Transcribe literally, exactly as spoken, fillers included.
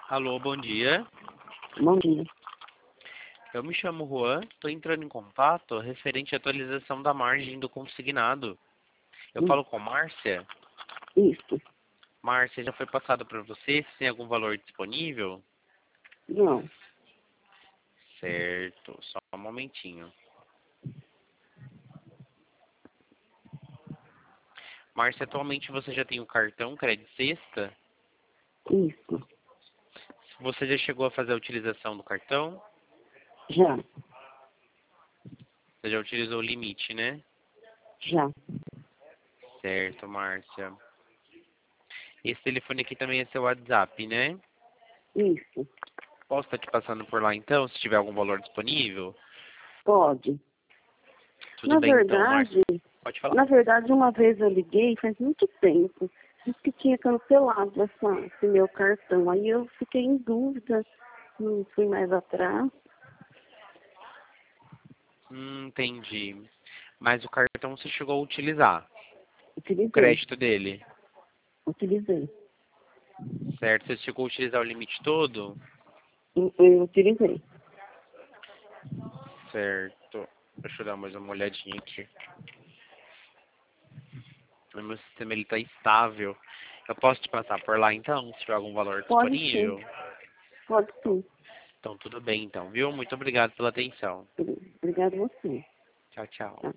Alô, bom dia. Bom dia. Eu me chamo Juan, estou entrando em contato referente à atualização da margem do consignado. Eu Hum, falo com Márcia. Isso. Márcia, já foi passado para você se tem algum valor disponível? Não. Certo, só um momentinho. Márcia, atualmente você já tem o cartão Crédito Sexta? Isso. Você já chegou a fazer a utilização do cartão? Já. Você já utilizou o limite, né? Já. Certo, Márcia. Esse telefone aqui também é seu WhatsApp, né? Isso. Posso estar te passando por lá então, se tiver algum valor disponível? Pode. Tudo Na bem então, Márcia? verdade, Pode falar. na verdade, uma vez eu liguei faz muito tempo. Disse que tinha cancelado essa, esse meu cartão. Aí eu fiquei em dúvida. Não fui mais atrás. Hum, entendi. Mas o cartão você chegou a utilizar, o Utilizei. crédito dele, Utilizei. certo? Você chegou a utilizar o limite todo? Eu, eu utilizei. Certo. Deixa eu dar mais uma olhadinha aqui. O meu sistema ele tá estável. Eu posso te passar por lá então, se tiver algum valor Pode sim. disponível? Pode sim. Então tudo bem então, viu? Muito obrigado pela atenção. Obrigada a você. Tchau, tchau. Tá.